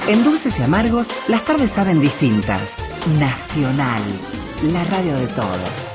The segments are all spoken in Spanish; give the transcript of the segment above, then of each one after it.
En Dulces y Amargos, las tardes saben distintas. Nacional, la radio de todos.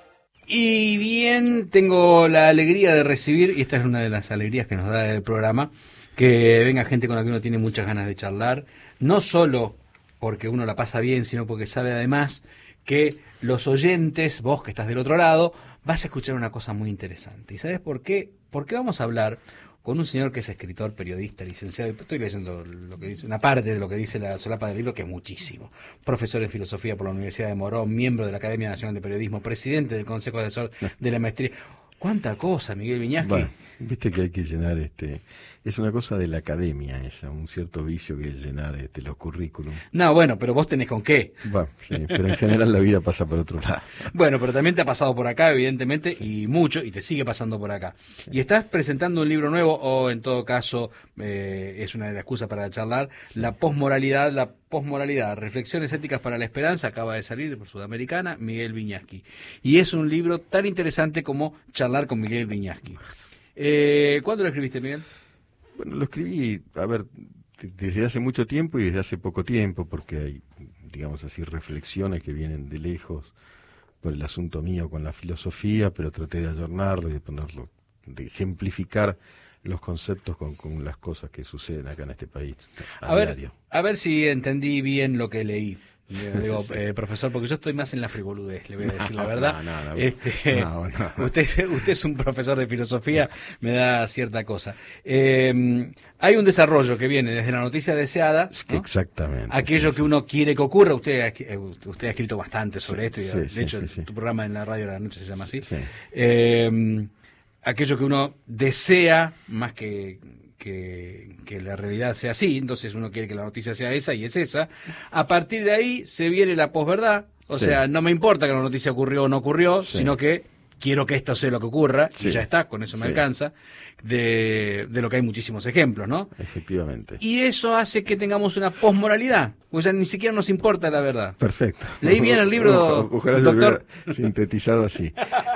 Y bien, tengo la alegría de recibir, y esta es una de las alegrías que nos da el programa, que venga gente con la que uno tiene muchas ganas de charlar, no solo porque uno la pasa bien, sino porque sabe además que los oyentes, vos que estás del otro lado, vas a escuchar una cosa muy interesante. ¿Y sabes por qué? Porque vamos a hablar con un señor que es escritor, periodista, licenciado, estoy leyendo lo que dice, una parte de lo que dice la solapa del libro, que es muchísimo. Profesor en filosofía por la Universidad de Morón, miembro de la Academia Nacional de Periodismo, presidente del Consejo Asesor de la Maestría. ¿Cuánta cosa, Miguel Viñasqui? Bueno, viste que hay que llenar es una cosa de la academia esa, un cierto vicio que es llenar los currículum. No, bueno, pero vos tenés con qué. Bueno, sí, pero en general la vida pasa por otro lado. Bueno, pero también te ha pasado por acá, evidentemente, sí. Y mucho, y te sigue pasando por acá. Sí. Y estás presentando un libro nuevo, o en todo caso, es una de las excusas para charlar, sí. La posmoralidad, reflexiones éticas para la esperanza, acaba de salir por Sudamericana, Miguel Viñasqui. Y es un libro tan interesante como charlar con Miguel Viñasqui. ¿Cuándo lo escribiste, Miguel? Bueno, lo escribí, a ver, desde hace mucho tiempo y desde hace poco tiempo, porque hay, digamos así, reflexiones que vienen de lejos por el asunto mío con la filosofía, pero traté de ayornarlo y de ponerlo, de ejemplificar los conceptos con las cosas que suceden acá en este país a diario. A ver si entendí bien lo que leí. Le digo, profesor, porque yo estoy más en la frivoludez, le voy a decir la verdad. No. Usted es un profesor de filosofía, me da cierta cosa. Hay un desarrollo que viene desde la noticia deseada, ¿no? Exactamente. Aquello que uno quiere que ocurra. Usted ha escrito bastante sobre esto, y de hecho tu programa en la radio de la noche se llama así. Sí. Aquello que uno desea más que la realidad sea así, entonces uno quiere que la noticia sea esa y es esa. A partir de ahí se viene la posverdad, o sea, no me importa que la noticia ocurrió o no ocurrió, sino que quiero que esto sea lo que ocurra, y ya está, con eso me alcanza, de lo que hay muchísimos ejemplos, ¿no? Efectivamente. Y eso hace que tengamos una posmoralidad, o sea, ni siquiera nos importa la verdad. Perfecto. Leí bien el libro, ojalá doctor. Yo sintetizado así.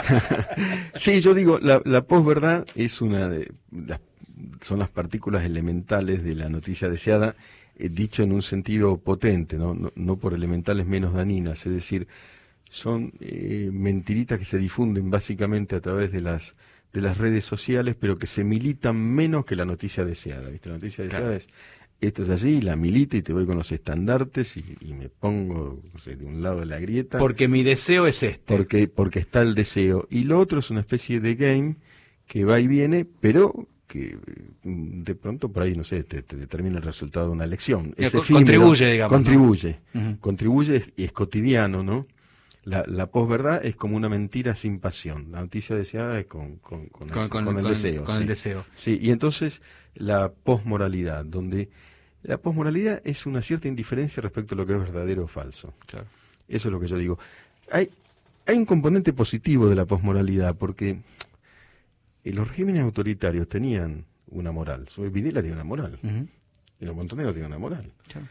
Sí, yo digo, la posverdad es una de son las partículas elementales de la noticia deseada, dicho en un sentido potente, no por elementales menos dañinas, es decir, son mentiritas que se difunden básicamente a través de las redes sociales, pero que se militan menos que la noticia deseada, ¿viste? La noticia deseada es, esto es así, la milito y te voy con los estandartes y me pongo, no sé, de un lado de la grieta. Porque mi deseo es este. Porque está el deseo. Y lo otro es una especie de game que va y viene, pero que de pronto por ahí, no sé, te determina el resultado de una elección. Contribuye, digamos. Contribuye. ¿No? Contribuye y es cotidiano, ¿no? La posverdad es como una mentira sin pasión. La noticia deseada es con el deseo. Con el deseo. Sí, y entonces la posmoralidad, donde la posmoralidad es una cierta indiferencia respecto a lo que es verdadero o falso. Claro. Eso es lo que yo digo. Hay un componente positivo de la posmoralidad, porque los regímenes autoritarios tenían una moral. Videla tiene una moral. Y los Montoneros tienen una moral. Claro.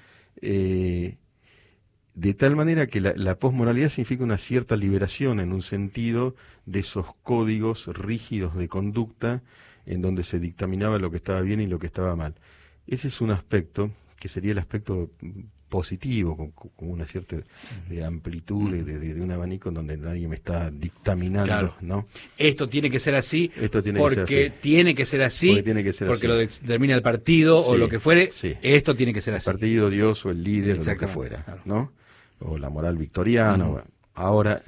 De tal manera que la posmoralidad significa una cierta liberación en un sentido de esos códigos rígidos de conducta en donde se dictaminaba lo que estaba bien y lo que estaba mal. Ese es un aspecto que sería el aspecto positivo, con una cierta amplitud de un abanico en donde nadie me está dictaminando, claro. ¿No? Esto tiene que ser así, porque tiene que ser así, porque lo determina el partido o lo que fuere, esto tiene que ser así. El partido, Dios o el líder o lo que fuera, claro. ¿No? O la moral victoriana. Bueno. Ahora,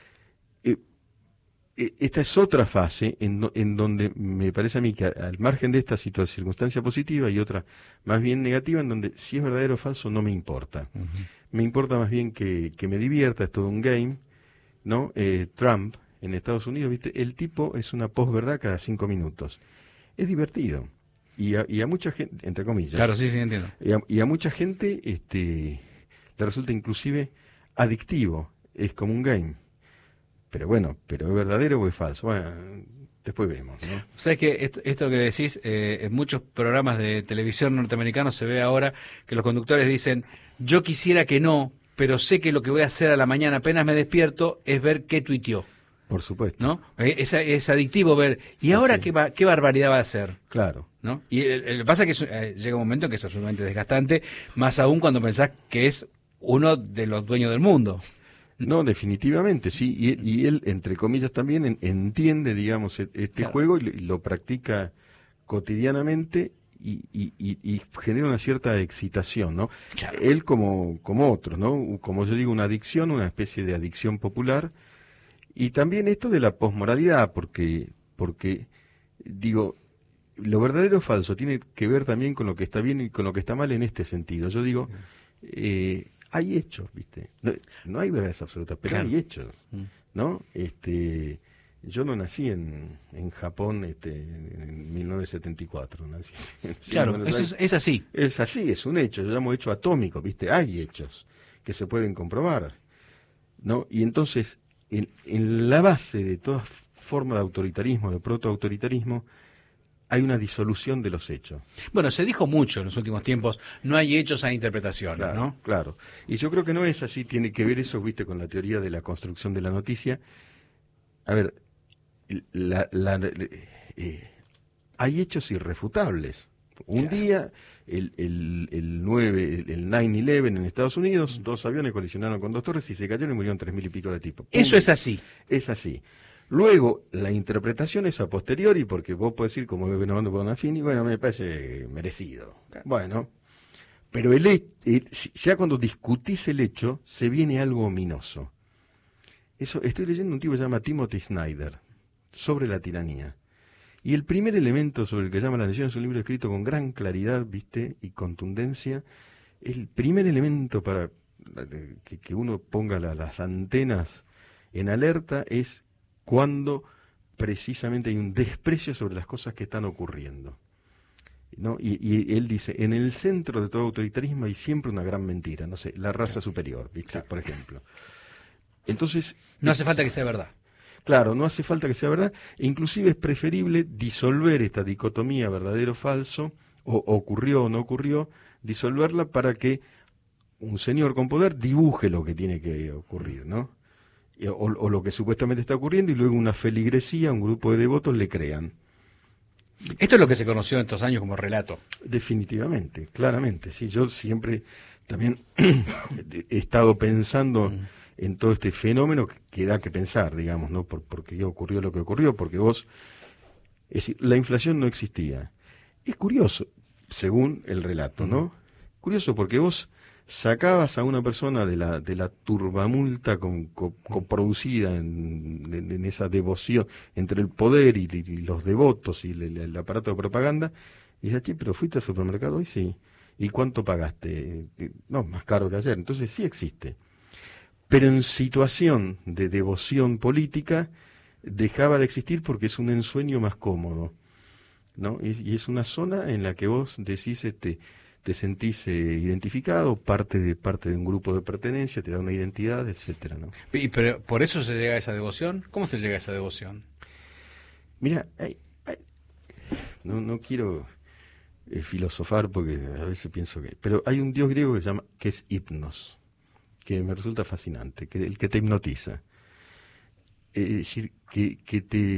esta es otra fase en donde me parece a mí que al margen de esta circunstancia positiva y otra más bien negativa, en donde si es verdadero o falso no me importa. Me importa más bien que me divierta, es todo un game, ¿no? Trump en Estados Unidos, ¿viste? El tipo es una posverdad cada 5 minutos. Es divertido. Y a mucha gente, entre comillas. Claro, sí, entiendo. Y a mucha gente le resulta inclusive adictivo. Es como un game. Pero bueno, ¿pero es verdadero o es falso? Bueno, después vemos, ¿no? ¿Sabes que esto que decís, en muchos programas de televisión norteamericanos se ve ahora que los conductores dicen, yo quisiera que no, pero sé que lo que voy a hacer a la mañana apenas me despierto es ver qué tuiteó. Por supuesto. ¿No? Es adictivo ver, ¿y Sí, ahora sí. qué barbaridad va a hacer? Claro. ¿No? Y pasa que llega un momento en que es absolutamente desgastante, más aún cuando pensás que es uno de los dueños del mundo. No, definitivamente, sí. Y él, entre comillas, también entiende, digamos, este Claro. juego y lo practica cotidianamente y genera una cierta excitación, ¿no? Claro. Él como otros, ¿no? Como yo digo, una adicción, una especie de adicción popular. Y también esto de la posmoralidad, porque digo, lo verdadero o falso tiene que ver también con lo que está bien y con lo que está mal en este sentido. Yo digo, hay hechos, ¿viste? No hay verdades absolutas, pero Claro. hay hechos, ¿no? Yo no nací en Japón en 1974, nací en Claro, Buenos Aires. es así. Es así, es un hecho, yo llamo hecho atómico, ¿viste? Hay hechos que se pueden comprobar, ¿no? Y entonces, en la base de toda forma de autoritarismo, de protoautoritarismo, hay una disolución de los hechos. Bueno, se dijo mucho en los últimos tiempos, no hay hechos, hay interpretaciones, Claro, ¿no? claro. Y yo creo que no es así, tiene que ver eso, ¿viste? Con la teoría de la construcción de la noticia. A ver, hay hechos irrefutables. Un Claro. día, el 9/11 en Estados Unidos, 2 aviones colisionaron con 2 torres y se cayeron y murieron 3.000 y pico de tipos. Eso ¡Pum! es así. Es así. Luego, la interpretación es a posteriori, porque vos podés decir, como Benavente Bonafini, bueno, me parece merecido. Claro. Bueno, pero ya cuando discutís el hecho, se viene algo ominoso. Eso, estoy leyendo un tipo que se llama Timothy Snyder, sobre la tiranía. Y el primer elemento sobre el que llama la atención es un libro escrito con gran claridad, ¿viste? Y contundencia. El primer elemento para que uno ponga las antenas en alerta es cuando precisamente hay un desprecio sobre las cosas que están ocurriendo, ¿no? Y él dice, en el centro de todo autoritarismo hay siempre una gran mentira, no sé, la raza superior, ¿viste? Claro. Por ejemplo. Entonces, No hace falta que sea verdad. claro, no hace falta que sea verdad, e inclusive es preferible disolver esta dicotomía verdadero-falso, o ocurrió o no ocurrió, disolverla para que un señor con poder dibuje lo que tiene que ocurrir, ¿no? O lo que supuestamente está ocurriendo, y luego una feligresía, un grupo de devotos le crean. Esto es lo que se conoció en estos años como relato. Definitivamente, claramente, sí. Yo siempre también he estado pensando en todo este fenómeno que da que pensar, digamos, ¿no? ¿Por qué ocurrió lo que ocurrió? Porque vos, es decir, la inflación no existía. Es curioso, según el relato, ¿no? Curioso porque vos sacabas a una persona de la turbamulta coproducida en esa devoción entre el poder y los devotos y el aparato de propaganda, y decías, che, pero fuiste al supermercado hoy, sí. ¿Y cuánto pagaste? No, más caro que ayer. Entonces sí existe. Pero en situación de devoción política dejaba de existir porque es un ensueño más cómodo, ¿no? Y es una zona en la que vos decís, te sentís identificado, parte de un grupo de pertenencia, te da una identidad, etcétera, ¿no? Pero ¿por eso se llega a esa devoción? ¿Cómo se llega a esa devoción? Mira, no quiero filosofar porque a veces pienso que... Pero hay un dios griego que es Hipnos, que me resulta fascinante, el que te hipnotiza. Es decir, que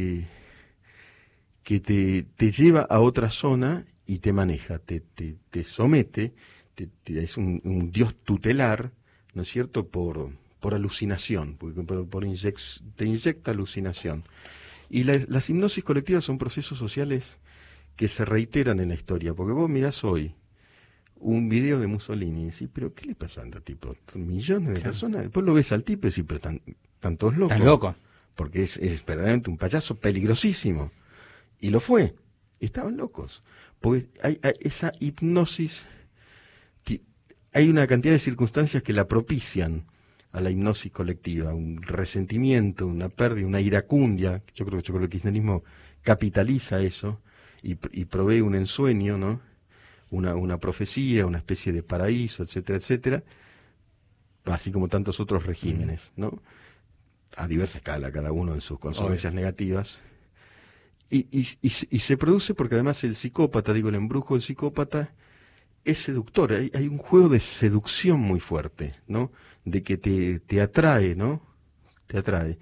te lleva a otra zona y te maneja, te somete, es un dios tutelar, ¿no es cierto?, por alucinación, te inyecta alucinación. Y las hipnosis colectivas son procesos sociales que se reiteran en la historia, porque vos mirás hoy un video de Mussolini y decís, pero ¿qué le pasa a este tipo? Millones de personas, después lo ves al tipo y decís, pero están todos locos. ¿Estás loco? Porque es verdaderamente un payaso peligrosísimo. Y lo fue. Estaban locos. Porque hay esa hipnosis, hay una cantidad de circunstancias que la propician a la hipnosis colectiva, un resentimiento, una pérdida, una iracundia. Yo creo que el kirchnerismo capitaliza eso y provee un ensueño, ¿no? Una profecía, una especie de paraíso, etcétera, etcétera, así como tantos otros regímenes, ¿no? A diversa escala, cada uno en sus consecuencias negativas. Y se produce porque además el psicópata, el embrujo del psicópata es seductor. Hay un juego de seducción muy fuerte, ¿no? De que te atrae, ¿no? Te atrae.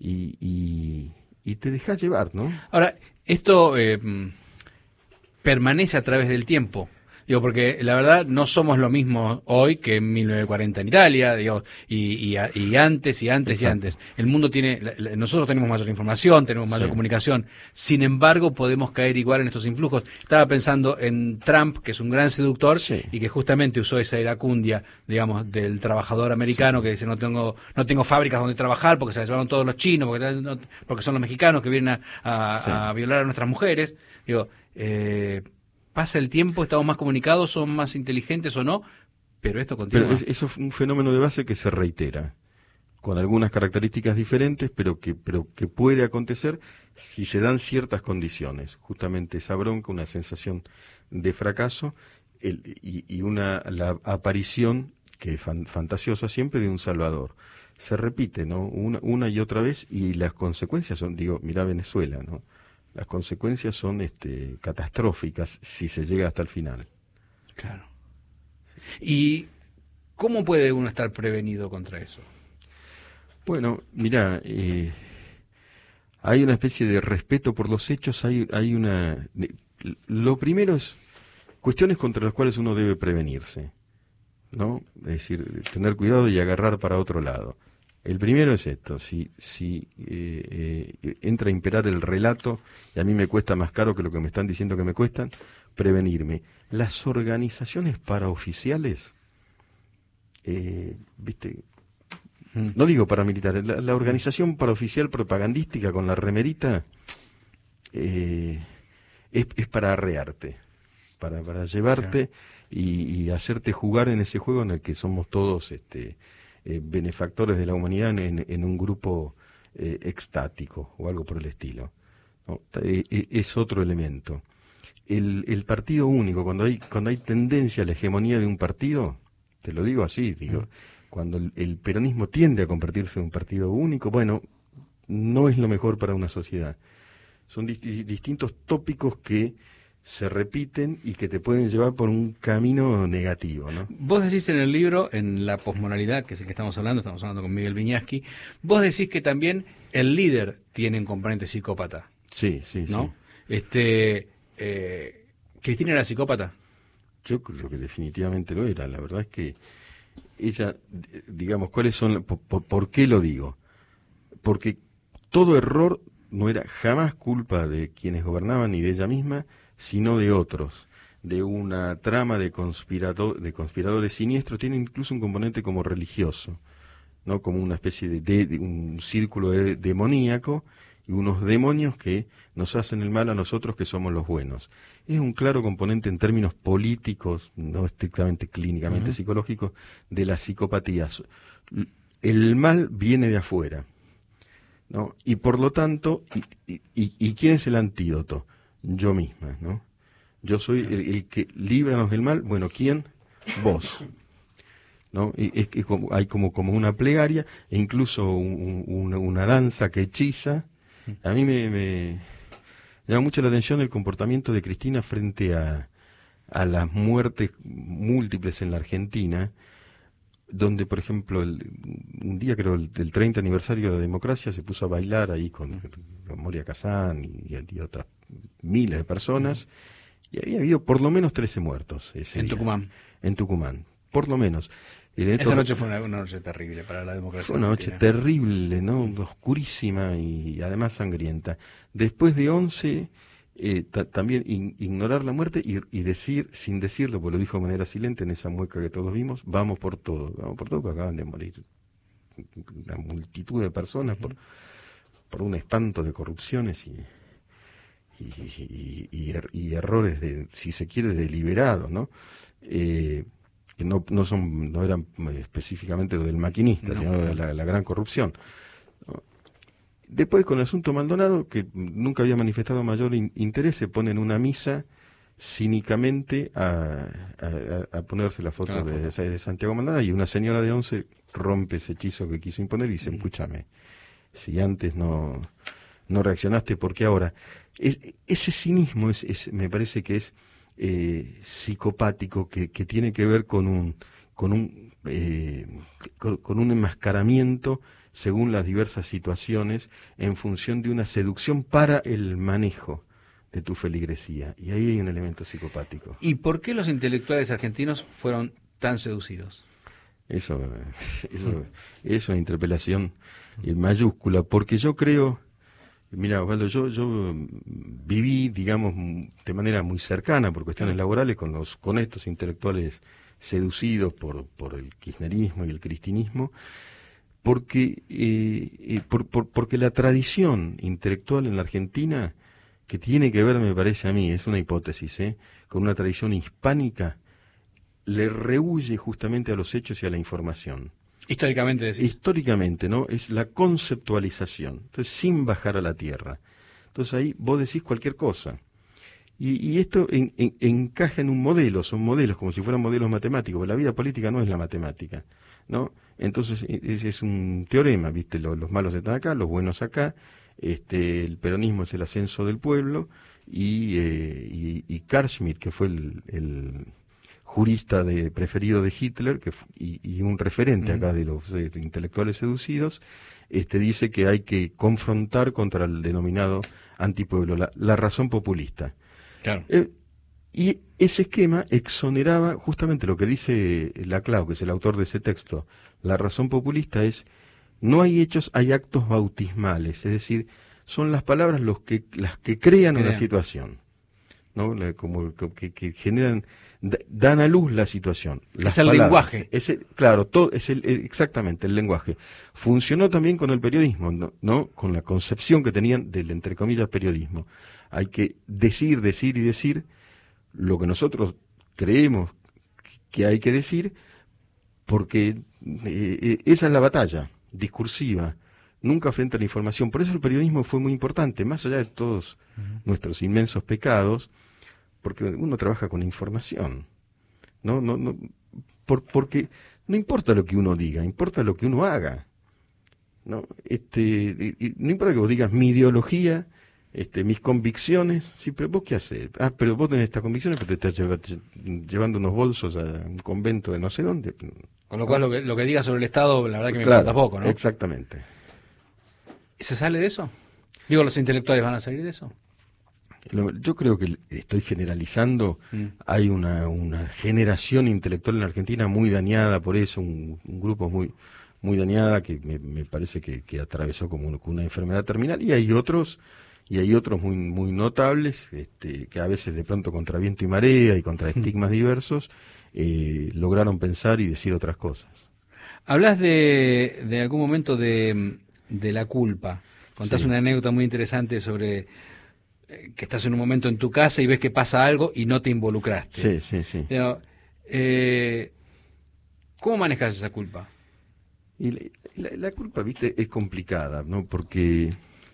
y te dejas llevar, ¿no? Ahora, esto permanece a través del tiempo. Digo, porque la verdad no somos lo mismo hoy que en 1940 en Italia, digo, y antes. El mundo nosotros tenemos mayor información, tenemos mayor comunicación. Sin embargo, podemos caer igual en estos influjos. Estaba pensando en Trump, que es un gran seductor y que justamente usó esa iracundia, digamos, del trabajador americano que dice no tengo fábricas donde trabajar porque se las llevaron todos los chinos, porque son los mexicanos que vienen a violar a nuestras mujeres. Digo, pasa el tiempo, estamos más comunicados, son más inteligentes o no, pero esto continúa. Pero eso es un fenómeno de base que se reitera, con algunas características diferentes, pero que puede acontecer si se dan ciertas condiciones. Justamente esa bronca, una sensación de fracaso y la aparición, que es fantasiosa siempre, de un salvador. Se repite, ¿no? Una y otra vez, y las consecuencias son, mirá Venezuela, ¿no? Las consecuencias son catastróficas si se llega hasta el final. Claro. ¿Y cómo puede uno estar prevenido contra eso? Bueno, mirá, hay una especie de respeto por los hechos, lo primero es cuestiones contra las cuales uno debe prevenirse, ¿no? Es decir, tener cuidado y agarrar para otro lado. El primero es esto, si entra a imperar el relato, y a mí me cuesta más caro que lo que me están diciendo que me cuestan, prevenirme. Las organizaciones paraoficiales, no digo paramilitares, la organización paraoficial propagandística con la remerita es para arrearte, para llevarte y hacerte jugar en ese juego en el que somos todos benefactores de la humanidad en un grupo extático o algo por el estilo, ¿no? Es otro elemento. El partido único, cuando hay tendencia a la hegemonía de un partido, te lo digo así, cuando el peronismo tiende a convertirse en un partido único, bueno, no es lo mejor para una sociedad. Son distintos tópicos que se repiten y que te pueden llevar por un camino negativo, ¿no? Vos decís en el libro, en la posmoralidad, que es el que estamos hablando con Miguel Viñaski, vos decís que también el líder tiene un componente psicópata. Sí, ¿no? Sí. ¿Cristina era psicópata? Yo creo que definitivamente lo era. La verdad es que ella, digamos, ¿cuáles son? ¿Por qué lo digo? Porque todo error no era jamás culpa de quienes gobernaban ni de ella misma, sino de otros, de una trama de conspiradores siniestros. Tiene incluso un componente como religioso, ¿no? Como una especie de un círculo demoníaco y unos demonios que nos hacen el mal a nosotros que somos los buenos. Es un claro componente en términos políticos, no estrictamente clínicamente psicológicos, de las psicopatías. El mal viene de afuera, ¿no? Y por lo tanto, ¿y quién es el antídoto? Yo misma, ¿no? Yo soy el que líbranos del mal. Bueno, ¿quién? Vos, ¿no? Hay como una plegaria e incluso una danza que hechiza. A mí me llama mucho la atención el comportamiento de Cristina frente a las muertes múltiples en la Argentina, donde, por ejemplo, un día, creo, del 30 aniversario de la democracia, se puso a bailar ahí con Moria Kazán y otras miles de personas, y había habido por lo menos 13 muertos ese día. Tucumán. En Tucumán, por lo menos. Esa noche fue una noche terrible para la democracia. Fue una noche terrible, ¿no? Oscurísima y además sangrienta. Después de 11, también ignorar la muerte y decir, sin decirlo, porque lo dijo de manera silente en esa mueca que todos vimos, vamos por todo, porque acaban de morir una multitud de personas por un espanto de corrupciones y errores, si se quiere, deliberados, ¿no? Que no eran específicamente lo del maquinista, sino la gran corrupción, ¿no? Después, con el asunto Maldonado, que nunca había manifestado mayor interés, se pone en una misa cínicamente a ponerse la foto de Santiago Maldonado, y una señora de 11 rompe ese hechizo que quiso imponer y dice, escúchame, si antes no reaccionaste, ¿por qué ahora? Ese cinismo me parece que es psicopático, que tiene que ver con un enmascaramiento según las diversas situaciones, en función de una seducción para el manejo de tu feligresía. Y ahí hay un elemento psicopático. ¿Y por qué los intelectuales argentinos fueron tan seducidos? Eso es una interpelación mayúscula, porque yo creo, mira, Osvaldo, yo viví, digamos, de manera muy cercana por cuestiones laborales con estos intelectuales seducidos por el kirchnerismo y el cristinismo, porque la tradición intelectual en la Argentina, que tiene que ver, me parece a mí, es una hipótesis, con una tradición hispánica, le rehúye justamente a los hechos y a la información. Históricamente decís. Históricamente, ¿no? Es la conceptualización, entonces sin bajar a la tierra. Entonces ahí vos decís cualquier cosa. Y esto encaja en un modelo, son modelos como si fueran modelos matemáticos, pero la vida política no es la matemática, ¿no? Entonces es un teorema, ¿viste? Los malos están acá, los buenos acá, el peronismo es el ascenso del pueblo, y Carl Schmitt, que fue el jurista preferido de Hitler, y un referente acá de los intelectuales seducidos, dice que hay que confrontar contra el denominado antipueblo, la razón populista. Claro. Y ese esquema exoneraba justamente lo que dice Laclau, que es el autor de ese texto. La razón populista es, no hay hechos, hay actos bautismales, es decir, son las palabras las que crean una situación, ¿no? Como que generan, dan a luz la situación. Las es el palabras, lenguaje. Claro, exactamente el lenguaje. Funcionó también con el periodismo, ¿no? Con la concepción que tenían del, entre comillas, periodismo. Hay que decir y decir lo que nosotros creemos que hay que decir, porque esa es la batalla discursiva, nunca frente a la información. Por eso el periodismo fue muy importante, más allá de todos nuestros inmensos pecados, porque uno trabaja con información, porque no importa lo que uno diga, importa lo que uno haga, ¿no? No importa que vos digas mi ideología, mis convicciones, sí, pero vos qué haces, pero vos tenés estas convicciones, pero te estás llevando unos bolsos a un convento de no sé dónde. Con lo cual lo que digas sobre el Estado, la verdad que me importa poco, ¿no? Exactamente. ¿Se sale de eso? Digo, ¿los intelectuales van a salir de eso? Yo creo que estoy generalizando, hay una generación intelectual en la Argentina muy dañada por eso, un grupo muy dañada que me parece que atravesó como una enfermedad terminal, y hay otros muy notables, que a veces de pronto contra viento y marea y contra estigmas diversos, lograron pensar y decir otras cosas. Hablas de algún momento de la culpa. Contás una anécdota muy interesante sobre que estás en un momento en tu casa y ves que pasa algo y no te involucraste. Sí. Pero, ¿cómo manejas esa culpa? Y la culpa, viste, es complicada, ¿no? Porque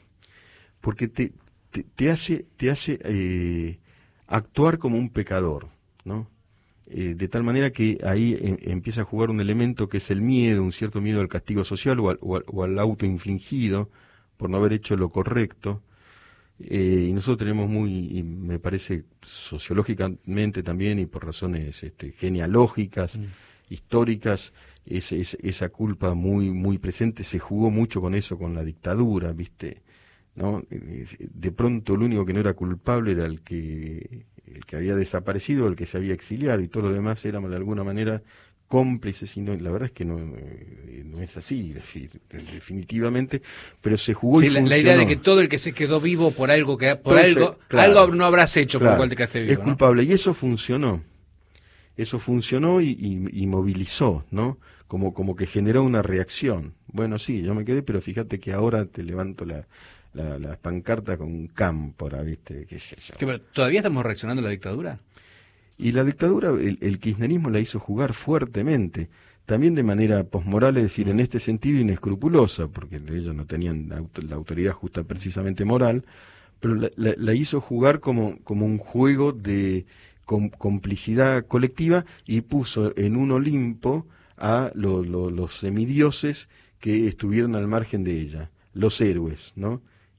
te hace actuar como un pecador, ¿no? De tal manera que ahí empieza a jugar un elemento que es el miedo, un cierto miedo al castigo social o al autoinfligido por no haber hecho lo correcto. Y nosotros tenemos y me parece sociológicamente también y por razones genealógicas, históricas, esa culpa muy presente. Se jugó mucho con eso, con la dictadura, ¿viste? ¿No? De pronto el único que no era culpable era el que había desaparecido, el que se había exiliado, y todo lo demás éramos de alguna manera cómplices, y la verdad es que no es así, definitivamente, pero se jugó y funcionó. La idea de que todo el que se quedó vivo por algo algo no habrás hecho, por lo cual te quedaste vivo, es culpable, ¿no? Y eso funcionó y movilizó, ¿no? Como que generó una reacción. Bueno, sí, yo me quedé, pero fíjate que ahora te levanto las pancartas con un cámpora, ¿viste? ¿Qué sé yo? Pero ¿todavía estamos reaccionando a la dictadura? Y la dictadura, el kirchnerismo la hizo jugar fuertemente, también de manera posmoral, es decir, en este sentido inescrupulosa, porque ellos no tenían la autoridad justa precisamente moral, pero la hizo jugar como un juego de complicidad colectiva, y puso en un Olimpo a los semidioses que estuvieron al margen de ella, los héroes, ¿no?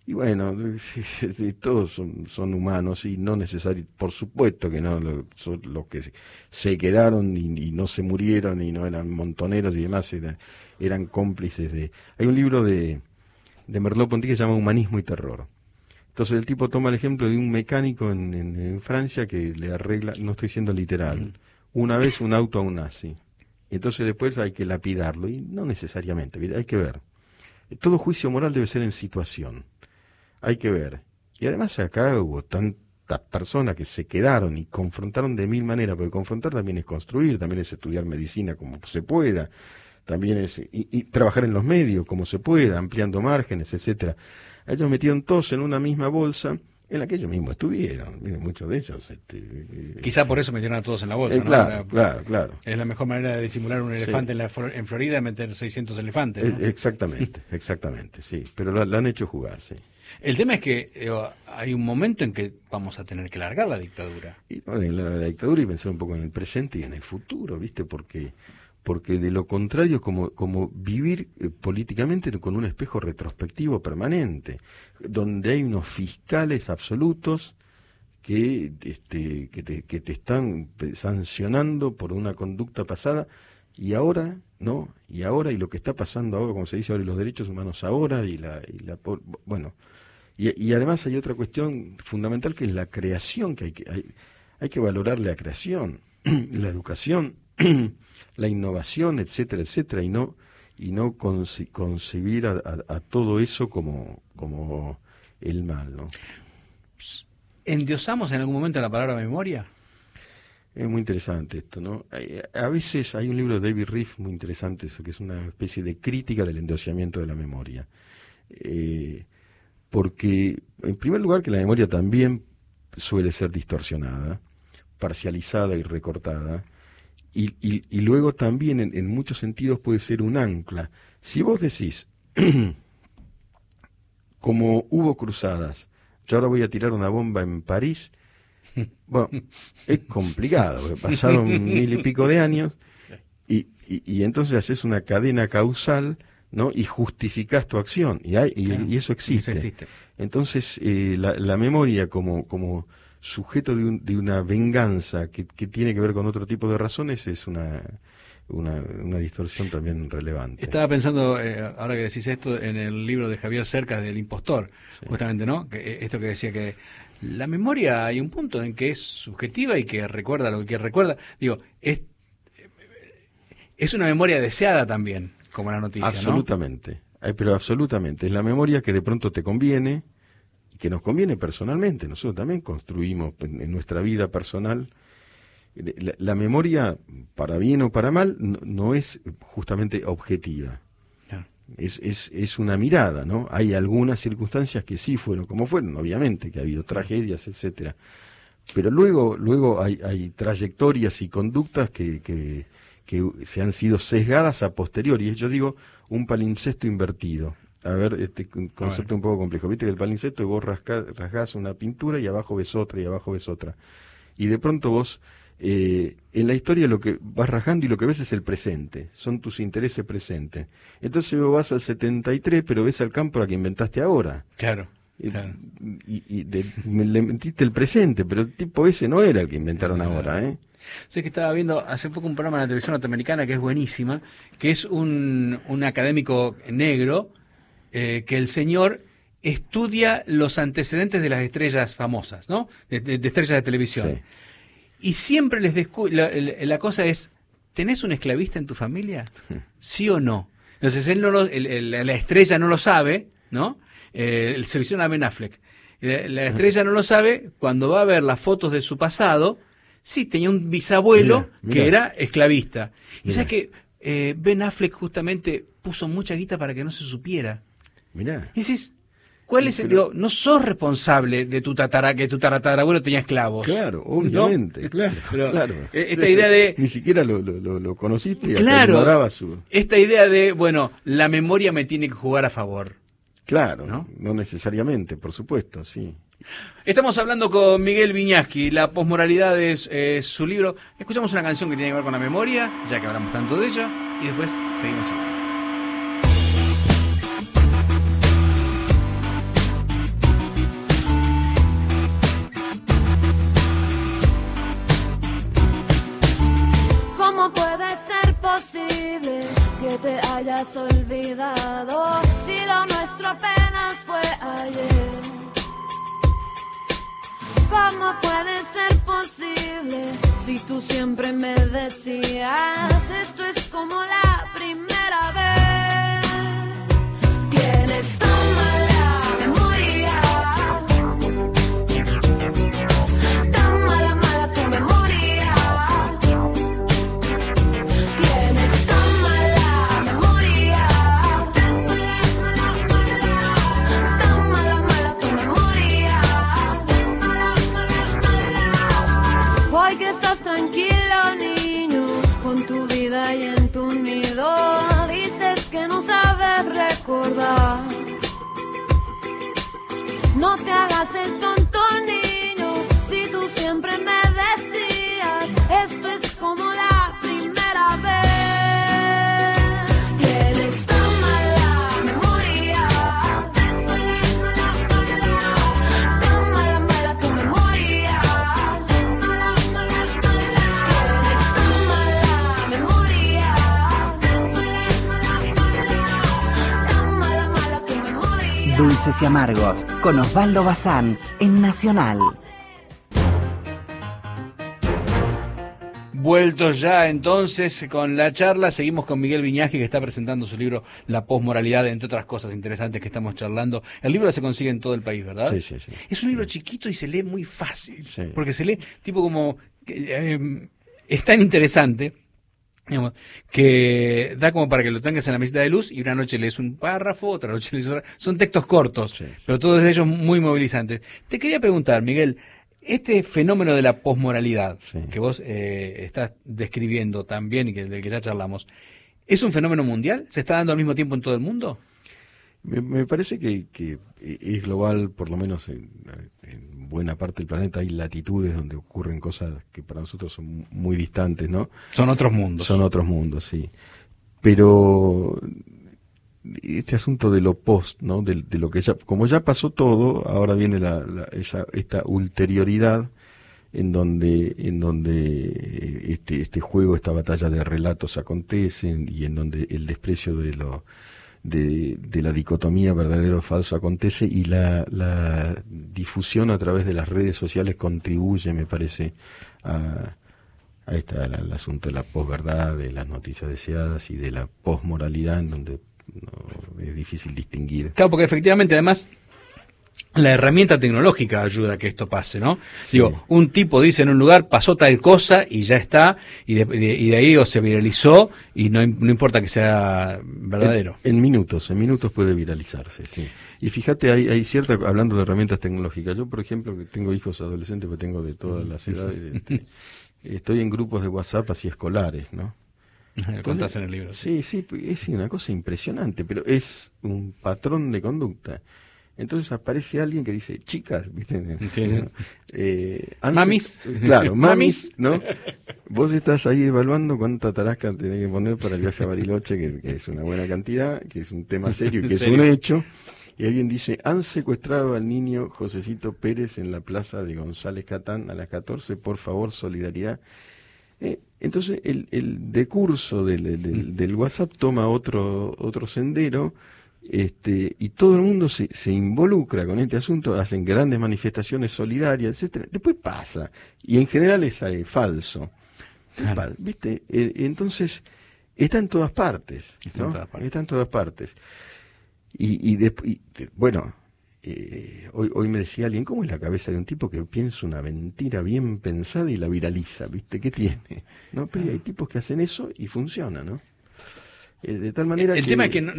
Y bueno, todos son humanos y no necesariamente, por supuesto que no, son los que se quedaron y no se murieron y no eran montoneros y demás, eran cómplices de... Hay un libro de Merleau-Ponty que se llama Humanismo y Terror. Entonces el tipo toma el ejemplo de un mecánico en Francia que le arregla, no estoy siendo literal, una vez un auto a un nazi. Y entonces después hay que lapidarlo, y no necesariamente, hay que ver. Todo juicio moral debe ser en situación. Hay que ver. Y además acá hubo tantas personas que se quedaron y confrontaron de mil maneras, porque confrontar también es construir, también es estudiar medicina como se pueda, también es y trabajar en los medios como se pueda, ampliando márgenes, etcétera. Ellos metieron todos en una misma bolsa en la que ellos mismos estuvieron. Miren, muchos de ellos... Quizá por eso metieron a todos en la bolsa, ¿no? Claro. Es la mejor manera de disimular un elefante en Florida, meter 600 elefantes, ¿no? Exactamente, sí. Pero la han hecho jugar, sí. El tema es que hay un momento en que vamos a tener que largar la dictadura. Y la dictadura y pensar un poco en el presente y en el futuro, ¿viste? Porque de lo contrario es como vivir políticamente con un espejo retrospectivo permanente, donde hay unos fiscales absolutos que te están sancionando por una conducta pasada y ahora, ¿no? Y lo que está pasando ahora, como se dice ahora, los derechos humanos ahora bueno. Y además hay otra cuestión fundamental que es la creación, que hay que valorar la creación, la educación, la innovación, etcétera, etcétera, y no concebir a todo eso como el mal, ¿no? ¿Endiosamos en algún momento la palabra memoria? Es muy interesante esto, ¿no? A veces hay un libro de David Riffe muy interesante, eso, que es una especie de crítica del endiosamiento de la memoria. Porque, en primer lugar, que la memoria también suele ser distorsionada, parcializada y recortada, y luego también en muchos sentidos puede ser un ancla. Si vos decís, como hubo cruzadas, yo ahora voy a tirar una bomba en París, bueno, es complicado, porque pasaron 1000 y pico de años, y entonces haces una cadena causal, ¿no? Y justificás tu acción, y eso existe. Eso existe. Entonces, la memoria como sujeto de una venganza que tiene que ver con otro tipo de razones es una distorsión también relevante. Estaba pensando, ahora que decís esto, en el libro de Javier Cercas del Impostor, sí. Justamente, ¿no? Esto que decía que la memoria hay un punto en que es subjetiva y que recuerda lo que recuerda. Digo, es una memoria deseada también, como la noticia, absolutamente, ¿no? Pero absolutamente. Es la memoria que de pronto te conviene, que nos conviene personalmente. Nosotros también construimos en nuestra vida personal. La memoria, para bien o para mal, no es justamente objetiva. Claro. Es una mirada, ¿no? Hay algunas circunstancias que sí fueron como fueron, obviamente, que ha habido tragedias, etcétera. Pero luego hay trayectorias y conductas que se han sido sesgadas a posteriori. Yo digo un palimpsesto invertido. A ver, este concepto un poco complejo. Viste que el palimpsesto, vos rasgás una pintura y abajo ves otra y abajo ves otra. Y de pronto vos, en la historia lo que vas rajando y lo que ves es el presente. Son tus intereses presentes. Entonces vos vas al 73, pero ves al campo a que inventaste ahora. Claro. Y le metiste el presente, pero el tipo ese no era el que inventaron ahora, ¿eh? Sé que estaba viendo hace poco un programa en la televisión norteamericana que es buenísima, que es un académico negro, que el señor estudia los antecedentes de las estrellas famosas, ¿no? De estrellas de televisión. Sí. Y siempre la cosa es, ¿tenés un esclavista en tu familia? ¿Sí o no? Entonces la estrella no lo sabe, ¿no? El selecciona a Ben Affleck. La estrella no lo sabe, cuando va a ver las fotos de su pasado, sí, tenía un bisabuelo que era esclavista. Y sabes que Ben Affleck justamente puso mucha guita para que no se supiera. Mirá. Y decís, ¿cuál es el? Digo, no sos responsable de que tu tatarabuelo tenía esclavos. Claro, obviamente, ¿no? claro. Esta idea de... Ni siquiera lo conociste y claro, ignoraba su... Esta idea de, bueno, la memoria me tiene que jugar a favor. Claro, no necesariamente, por supuesto, sí. Estamos hablando con Miguel Viñaski, La posmoralidad es su libro. Escuchamos una canción que tiene que ver con la memoria, ya que hablamos tanto de ella, y después seguimos charlando. te hayas olvidado, si lo nuestro apenas fue ayer. ¿Cómo puede ser posible si tú siempre me decías esto es como la primera vez? Tienes tan mala memoria, tan mala, mala tu memoria. Tienes tan mala memoria, tan mala, mala, mala, tan mala, mala tu memoria, tan mala, mala, mala. Hoy que estás tranquilo, niño, con tu vida y en tu nido, dices que no sabes recordar. No te hagas el tonto, niño, si tú siempre me decías esto es como la primera vez. Tienes tan mala memoria, tan mala, mala, mala, tan mala, mala tu memoria, tan mala, mala, mala. Tienes tan mala memoria, tan mala, mala, mala, tan mala, mala tu memoria. Dulces y Amargos, con Osvaldo Bazán, en Nacional. Vueltos ya entonces con la charla, seguimos con Miguel Viñaski, que está presentando su libro La Posmoralidad, entre otras cosas interesantes que estamos charlando. El libro se consigue en todo el país, ¿verdad? Sí, sí, sí. Es un libro chiquito y se lee muy fácil, Sí. porque se lee tipo como... es tan interesante, digamos, que da como para que lo tengas en la mesita de luz y una noche lees un párrafo, otra noche lees otra. Son textos cortos, Sí. pero todos ellos muy movilizantes. Te quería preguntar, Miguel, este fenómeno de la posmoralidad Sí. que vos estás describiendo también y del que ya charlamos, ¿es un fenómeno mundial? ¿Se está dando al mismo tiempo en todo el mundo? Me parece que es global, por lo menos en buena parte del planeta hay latitudes donde ocurren cosas que para nosotros son muy distantes, ¿no? Son otros mundos. Son otros mundos, sí. Pero este asunto de lo post, ¿no? De lo que ya, como ya pasó todo, ahora viene esta ulterioridad en donde este juego, esta batalla de relatos acontecen y en donde el desprecio de la dicotomía verdadero o falso acontece y la difusión a través de las redes sociales contribuye, me parece, al asunto de la posverdad, de las noticias deseadas y de la posmoralidad, en donde es difícil distinguir. Claro, porque efectivamente, además, la herramienta tecnológica ayuda a que esto pase, ¿no? Sí. Digo, un tipo dice en un lugar, pasó tal cosa y ya está, y de ahí se viralizó y no importa que sea verdadero. En minutos puede viralizarse, sí. Y fíjate, hay cierta, hablando de herramientas tecnológicas, yo por ejemplo, que tengo hijos adolescentes, que tengo de todas las edades, estoy en grupos de WhatsApp así escolares, ¿no? Contás en el libro. Sí, es una cosa impresionante, pero es un patrón de conducta. Entonces aparece alguien que dice, chicas, ¿viste? Sí, sí. Mamis. Mamis. Claro, mamis, ¿no? Vos estás ahí evaluando cuánta tarasca tenés que poner para el viaje a Bariloche, que es una buena cantidad, que es un tema serio y que es un hecho. Y alguien dice, han secuestrado al niño Josecito Pérez en la plaza de González Catán a las 14, por favor, solidaridad. Entonces el decurso del WhatsApp toma otro sendero, y todo el mundo se involucra con este asunto, hacen grandes manifestaciones solidarias, etcétera. Después pasa, y en general es falso. Claro. ¿Viste? Entonces está en todas partes, Está ¿no? en todas partes. Está en todas partes. Bueno, hoy me decía alguien, ¿cómo es la cabeza de un tipo que piensa una mentira bien pensada y la viraliza? ¿Viste? ¿Qué tiene? ¿No? Pero hay tipos que hacen eso y funciona, ¿no? De tal manera El tema es que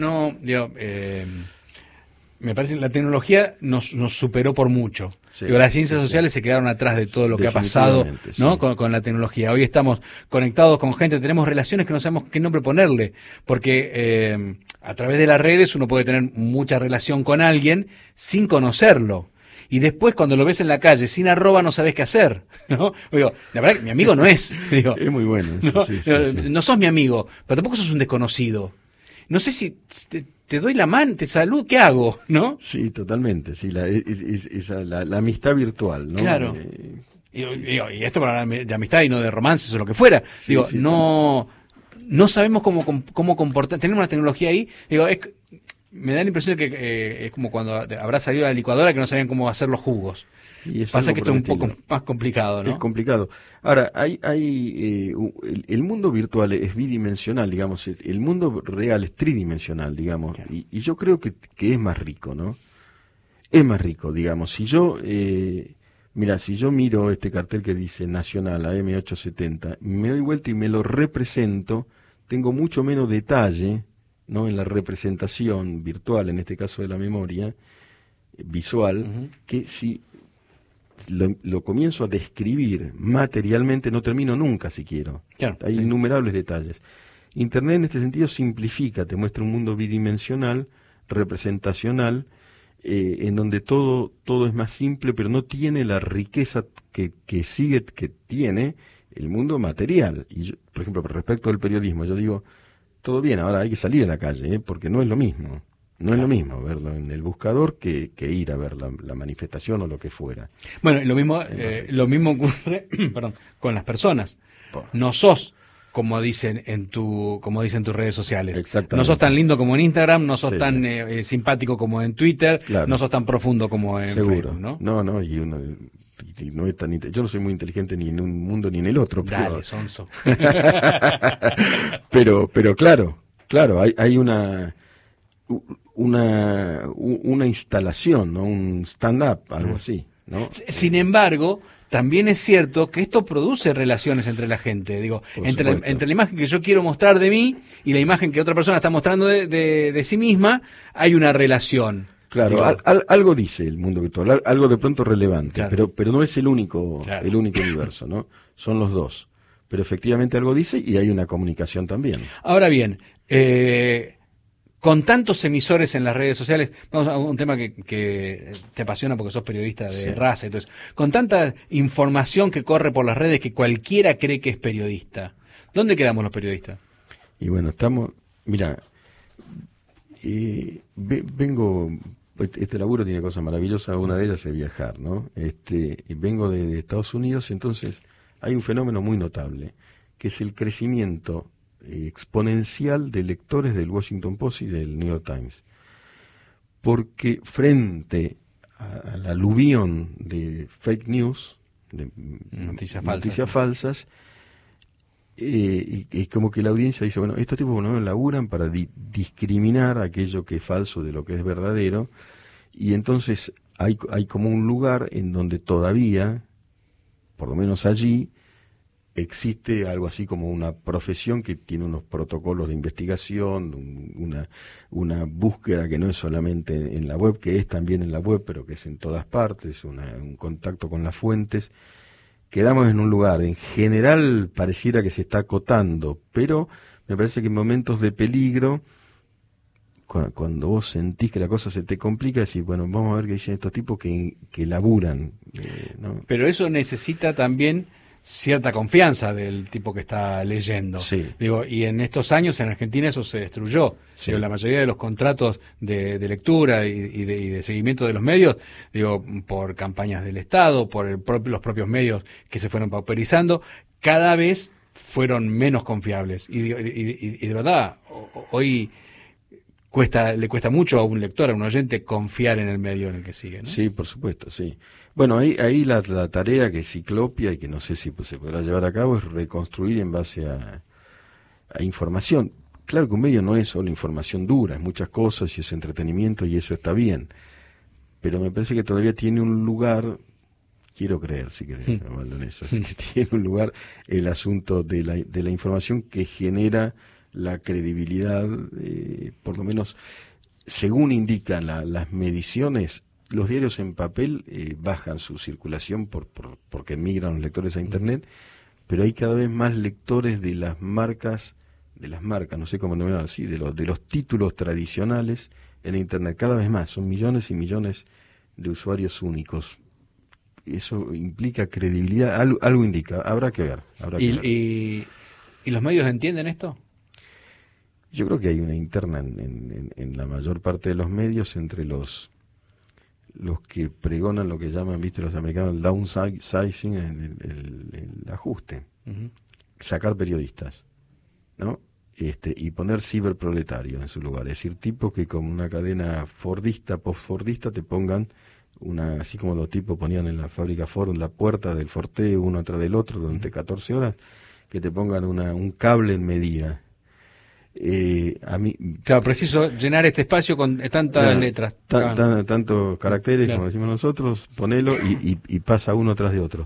me parece que la tecnología nos superó por mucho. Sí, Digo, las ciencias sí, sociales se quedaron atrás de todo lo que ha pasado, ¿no? Sí. Con la tecnología. Hoy estamos conectados con gente, tenemos relaciones que no sabemos qué nombre ponerle, porque a través de las redes uno puede tener mucha relación con alguien sin conocerlo. Y después cuando lo ves en la calle sin arroba no sabes qué hacer, ¿no? Digo, la verdad que mi amigo no es. Digo, Es muy bueno. no, Sí. no sos mi amigo, pero tampoco sos un desconocido. No sé si te doy la mano, te saludo, ¿qué hago? ¿No? Sí, totalmente. Sí, la amistad virtual, ¿no? Claro. Y esto para hablar de amistad y no de romances o lo que fuera. Sí, Digo, sí, no no sabemos cómo comportar. Tenemos una tecnología ahí, digo, me da la impresión de que es como cuando habrá salido la licuadora que no sabían cómo hacer los jugos. Y es Pasa algo que por esto el es un poco estilo. más complicado, ¿no? Es complicado. Ahora, el mundo virtual es bidimensional, digamos. El mundo real es tridimensional, digamos. Claro. Y yo creo que es más rico, ¿no? Es más rico, digamos. Si yo miro este cartel que dice Nacional, AM870, me doy vuelta y me lo represento, tengo mucho menos detalle, ¿no? En la representación virtual, en este caso de la memoria visual, Ujú. que si lo comienzo a describir materialmente, no termino nunca si quiero. Claro, Hay sí. innumerables detalles. Internet en este sentido simplifica, te muestra un mundo bidimensional, representacional, en donde todo es más simple, pero no tiene la riqueza que tiene el mundo material. Y yo, por ejemplo, respecto al periodismo, yo digo, todo bien, ahora hay que salir a la calle, porque no es lo mismo. No es lo mismo verlo en el buscador que ir a ver la manifestación o lo que fuera. Bueno, y lo mismo ocurre perdón, con las personas. Por- No sos como dicen en tus redes sociales. Exactamente. No sos tan lindo como en Instagram, no sos Sí. tan simpático como en Twitter, Claro. no sos tan profundo como en Seguro. Facebook, ¿no? Y uno y no es tan yo no soy muy inteligente ni en un mundo ni en el otro, Dale, sonso. pero claro, hay una instalación, ¿no? Un stand-up, algo así, ¿no? Sin embargo, también es cierto que esto produce relaciones entre la gente. Digo, Por entre supuesto. la imagen que yo quiero mostrar de mí y la imagen que otra persona está mostrando de sí misma, hay una relación. Claro, Digo, algo dice el mundo virtual, algo de pronto relevante, Claro. pero no es el único Claro. universo, ¿no? Son los dos. Pero efectivamente algo dice y hay una comunicación también. Ahora bien, con tantos emisores en las redes sociales, vamos a un tema que te apasiona porque sos periodista de Sí. raza y todo eso, con tanta información que corre por las redes que cualquiera cree que es periodista, ¿dónde quedamos los periodistas? Y bueno, mira, vengo, este laburo tiene cosas maravillosas, una de ellas es viajar, ¿no? Y vengo de Estados Unidos, entonces hay un fenómeno muy notable, que es el crecimiento exponencial de lectores del Washington Post y del New York Times. Porque frente al aluvión de fake news, de Noticias falsas. y como que la audiencia dice, bueno, estos tipos no laburan para discriminar aquello que es falso de lo que es verdadero, y entonces hay como un lugar en donde todavía, por lo menos allí, existe algo así como una profesión que tiene unos protocolos de investigación, una búsqueda que no es solamente en la web, que es también en la web, pero que es en todas partes, un contacto con las fuentes. Quedamos en un lugar, en general pareciera que se está acotando, pero me parece que en momentos de peligro, cuando vos sentís que la cosa se te complica, decís, bueno, vamos a ver qué dicen estos tipos que laburan, ¿no? Pero eso necesita también cierta confianza del tipo que está leyendo. Sí. Digo, y en estos años en Argentina eso se destruyó. Sí. Digo, la mayoría de los contratos de lectura y de seguimiento de los medios, digo, por campañas del Estado, por los propios medios que se fueron pauperizando, cada vez fueron menos confiables. Y de verdad, hoy le cuesta mucho a un lector, a un oyente, confiar en el medio en el que sigue, ¿no? Sí, por supuesto, sí. Bueno, ahí la tarea que es ciclopia y que no sé si se podrá llevar a cabo es reconstruir en base a información. Claro que un medio no es solo información dura, es muchas cosas y es entretenimiento y eso está bien. Pero me parece que todavía tiene un lugar, quiero creer, si querés, Osvaldo, en eso, que tiene un lugar el asunto de la información que genera la credibilidad, por lo menos según indican las mediciones. Los diarios en papel bajan su circulación porque migran los lectores a Internet, pero hay cada vez más lectores de las marcas, no sé cómo denominar así, de los títulos tradicionales en Internet, cada vez más, son millones y millones de usuarios únicos. Eso implica credibilidad, algo indica, habrá que ver. ¿Y los medios entienden esto? Yo creo que hay una interna en la mayor parte de los medios entre los que pregonan lo que llaman, viste, los americanos, el downsizing, el ajuste, Uh-huh. sacar periodistas, ¿no? Y poner ciberproletario en su lugar, es decir, tipos que con una cadena fordista, post-fordista, te pongan así como los tipos ponían en la fábrica Ford en la puerta del Forte uno atrás del otro durante 14 horas, que te pongan un cable en medida. A mí, Claro, preciso llenar este espacio con tantas letras. Tantos caracteres, Claro. como decimos nosotros, ponelo y pasa uno tras de otro.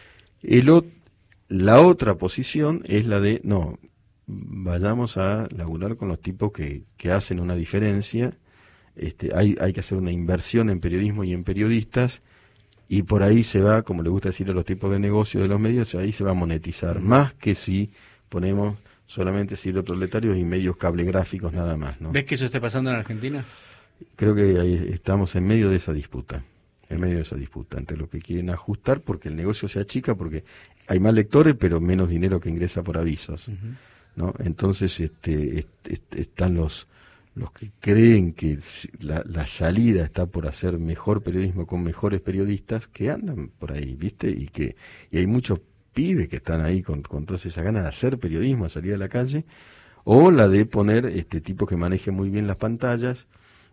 La otra posición es la de, no, vayamos a laburar con los tipos que hacen una diferencia. Hay que hacer una inversión en periodismo y en periodistas, y por ahí se va, como le gusta decir a los tipos de negocio de los medios, ahí se va a monetizar, más que si ponemos solamente ciberproletarios y medios cablegráficos nada más, ¿no? ¿Ves que eso esté pasando en Argentina? Creo que ahí estamos en medio de esa disputa, entre lo que quieren ajustar porque el negocio se achica, porque hay más lectores pero menos dinero que ingresa por avisos, ¿no? Entonces están los que creen que la salida está por hacer mejor periodismo con mejores periodistas que andan por ahí, ¿viste? Y hay muchos pibes que están ahí con todas esas ganas de hacer periodismo, de salir a la calle, o la de poner tipos que manejen muy bien las pantallas,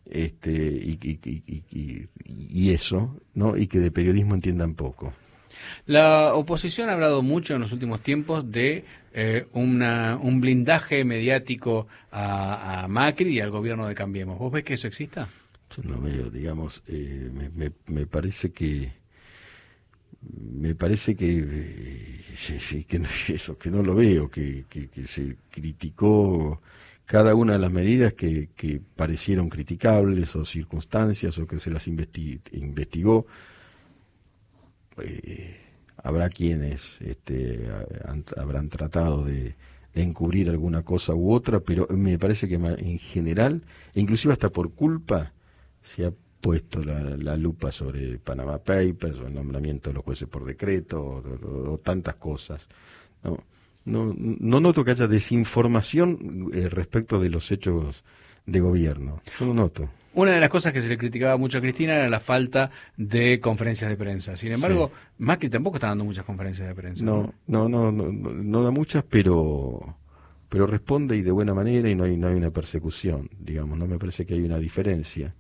y eso, ¿no? Y que de periodismo entiendan poco. La oposición ha hablado mucho en los últimos tiempos de un blindaje mediático a Macri y al gobierno de Cambiemos. ¿Vos ves que eso exista? Yo no veo, digamos, me parece que que no lo veo, que se criticó cada una de las medidas que parecieron criticables o circunstancias o que se las investigó. Habrá quienes habrán tratado de encubrir alguna cosa u otra, pero me parece que en general, inclusive hasta por culpa, se ha puesto la lupa sobre Panama Papers o el nombramiento de los jueces por decreto o tantas cosas. No noto que haya desinformación respecto de los hechos de gobierno. No lo noto. Una de las cosas que se le criticaba mucho a Cristina era la falta de conferencias de prensa. Sin embargo, Macri tampoco está dando muchas conferencias de prensa. No da muchas, pero responde y de buena manera, y no hay una persecución, digamos. No me parece que hay una diferencia.